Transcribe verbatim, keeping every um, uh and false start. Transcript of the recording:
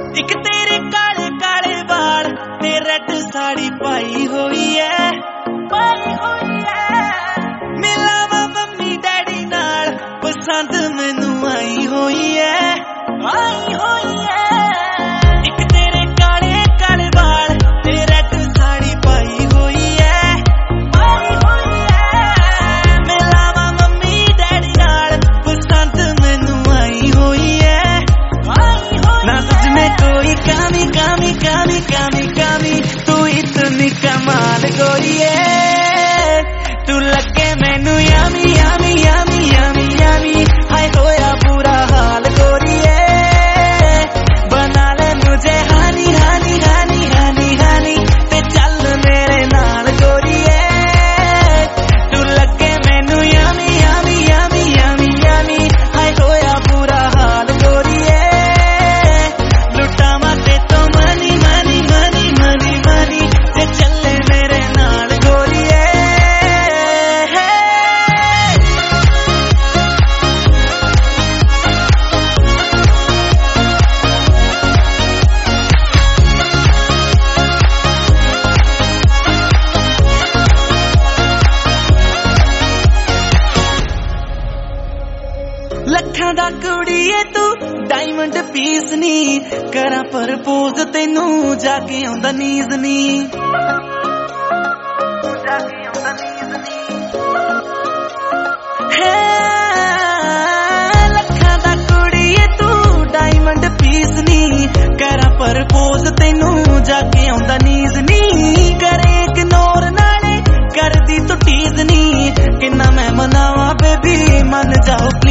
एक तेरे काले काले बाल ते रेड साड़ी पाई हुई है, पाई हुई है। मिलावा मम्मी डैडी नाल पसंद मैनू आई हुई है, आई हुई है। एक तेरे काले काले बाल ते रेड साड़ी पाई हुई है, पाई हुई है। मिलावा मम्मी डैडी नाल पसंद मैनू आई हुई है, आई हुई। ना तुझ में कोई कमी कमी कमी कमी कमी, तू इतनी कमाल गोरिए, तू लगे मैनू यामी यामी यामी यामी यामी। हाय होया बुरा हाल गोरिए, बना ले मुझे हानी हानी हानी हानी हानी, ते चल मेरे नाल गोरिए, तू लगे मैनू यामी यामी यामी यामी यामी। हाय होया बुरा हाल गोरिए, लुटावा ते तो money money money money money, ते चले मेरे नाल गोरिए। ਲੱਖਾਂ ਦਾ ਕੁੜੀਏ ਤੂੰ ਡਾਇਮੰਡ ਪੀਸ ਨੀ, ਕਰਾਂ ਪ੍ਰਪੋਜ਼ ਤੈਨੂੰ ਜਾ ਕੇ ਆਉਂਦਾ ਨੀਂਦ ਨੀ, ਜਾ ਕੇ ਆਉਂਦਾ ਨੀਂਦ ਨੀ। ਹੈ ਲੱਖਾਂ ਦਾ ਕੁੜੀਏ ਤੂੰ ਡਾਇਮੰਡ ਪੀਸ ਨੀ, ਕਰਾਂ ਪ੍ਰਪੋਜ਼ ਤੈਨੂੰ ਜਾ ਕੇ ਆਉਂਦਾ ਨੀਂਦ ਨੀ। ਕਰੇ ਇਗਨੋਰ ਨਾਲੇ ਕਰਦੀ ਤੂੰ ਟੀਜ਼ ਨੀ, ਕਿੰਨਾ ਮੈਂ ਮਨਾਵਾਂ ਬੇਬੀ ਮੰਨ ਜਾਓ